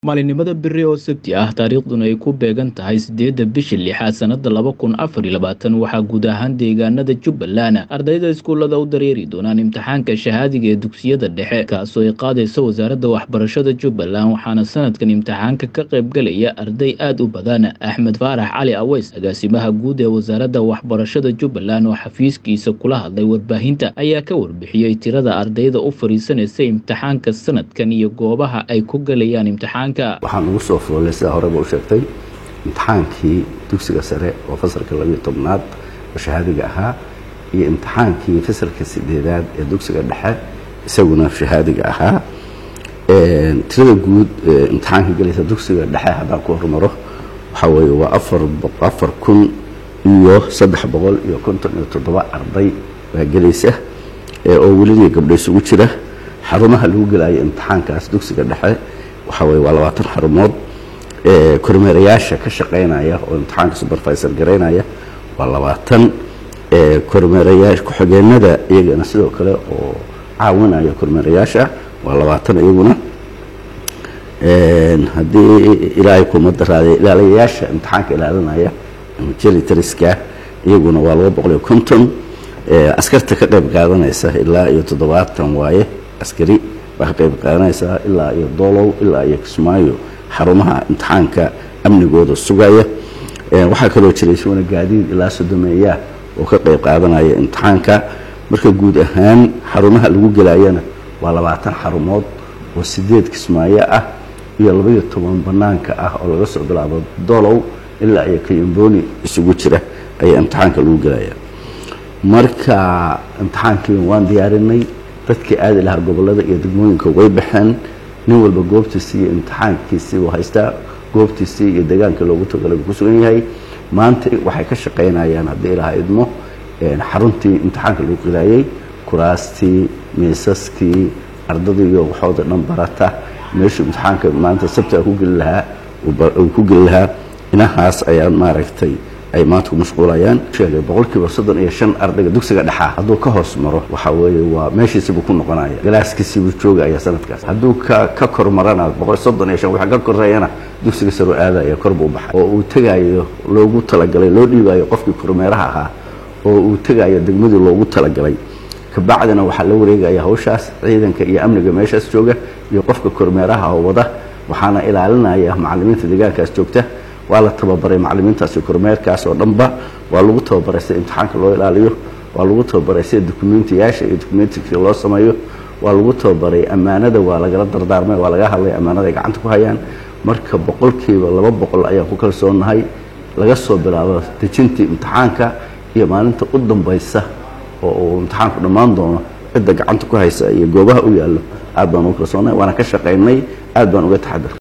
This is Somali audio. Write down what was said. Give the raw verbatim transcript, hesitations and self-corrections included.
maalinimada beri oo sabti ah taariikhduna ay ku beegan tahay sideedda bisha lixaad sannada laba kun afar iyo labaatan waxaa guud ahaan deegaanada jubbaland ardayda iskuullada u dareeri doonaan imtixaanka shahaadiga ee dugsiyada dhexe kaasoo ay qaadaysa wasaaradda waxbarashada jubbaland waxaana sanadkan imtixaanka ka qaybgalaya arday aad u badan. axmed faarax cali aweys agaasimaha guud ee wasaaradda waxbarashada jubbaland oo xafiiskiisa kula hadlay warbaahinta ayaa ka warbixiyey tirada ardayda u fariisanaysa imtixaanka sanadkan iyo goobaha ay ku galayaan imtixaanka. waxaan ugu soo foolay sida horeba u sheegtay imtixaankii dugsiga sare oo fasalka labiyo tobnaad oo shahaadiga ahaa iyo imtixaankii fasalka sideedaad ee dugsiga dhexe isaguna shahaadiga ahaa. tirada guud imtixaanka galaysa dugsiga dhexe haddaan ku hormaro waxaa weeye waa afar afar kun iyo saddex boqol iyo konton iyo toddoba arday baa gelaysa oo welina gabdho isugu jira. xarumaha lagu gelayo imtixaankaas dugsiga dhexe waxaa weeye waa labaatan xarumood. kormeerayaasha ka shaqaynaya oo imtixaanka supervisor garaynaya waa labaatan. kormeerayaasha ku-xigeenada iyagana sidoo kale oo caawinaya kormeerayaasha waa labaatan iyaguna. haddii ilaahay kuma daraaday ilaalayaasha imtixaanka ilaalinaya jelitriska iyaguna waa laba boqol iyo konton. askarta ka qayb qaadanaysa ilaa iyo toddobaatan waaye askari baa ka qayb qaadanaysaa ilaa iyo doolow ilaa iyo kismaayo xarumaha imtixaanka amnigooda sugaya. waxaa kaloo jiray isaguna gaadiid ilaa sodomeeya oo ka qayb qaadanaya imtixaanka. marka guud ahaan xarumaha lagu gelayana waa labaatan xarumood oo sideed kismaayo ah iyo labaiyo toban banaanka ah oo laga soo bilaabo doolow ilaa iyo kayumbooni isugu jira ayaa imtixaanka lagu gelaya. marka imtixaankii waan diyaarinay, dadkii aadi lahaa gobolada iyo degmooyinka way baxeen. nin walba goobtiisii iyo imtixaankiisii uu haystaa, goobtiisii iyo deegaanka loogu tagalay ku sugan yahay. maanta waxay ka shaqaynayaan haddii ilaha idmo xaruntii imtixaanka lagu qilaayey, kuraastii, miisaskii, ardadii iyo waxooda dhan barata meeshuu imtixaanka maanta sabtiga ku geli lahaa uu ku geli lahaa. inahaas ayaan maaragtay ay maanta ku mashquulayaan. sheegay boqolkiiba soddon iyo shan ardayga dugsiga dhexa hadduu ka hoos maro waxaa weeye waa meeshiisiibuu ku noqonaya, galaaskiisiibuu joogaya sanadkaas. hadduu ka ka kor marana boqol soddon iyo shan waxa ka koreeyana dugsiga sare aadaya kor buu baxay oo uu tegayo loogu talagalay loo dhiibayo qofkii kormeeraha ahaa oo uu tegayo degmadii loogu talagalay. kabacdina waxaa la wareegaya hawshaas ciidanka iyo amniga meeshaas jooga iyo qofka kormeeraha oo wada, waxaana ilaalinaya macallimiinta deegaankaas joogta. waa la tababaray macallimiintaasi kormeerkaas oo dhanba waa lagu tababaray sida imtixaanka loo ilaaliyo, waa lagu tababaray sida dokumentiyaasha iyo dokumentiga loo sameeyo, waa lagu tababaray ammaanada, waa lagala dardaarmay, waa laga hadlay ammaanada ay gacanta ku hayaan. marka boqolkiiba laba boqol ayaan ku kalsoonahay laga soo bilaabo dejintii imtixaanka iyo maalinta u dambaysa oo uu imtixaanku dhammaan doono cidda gacanta ku haysa iyo goobaha u yaallo aad baan ugu kalsoonahay. waana ka shaqaynay, aad baan uga taxadar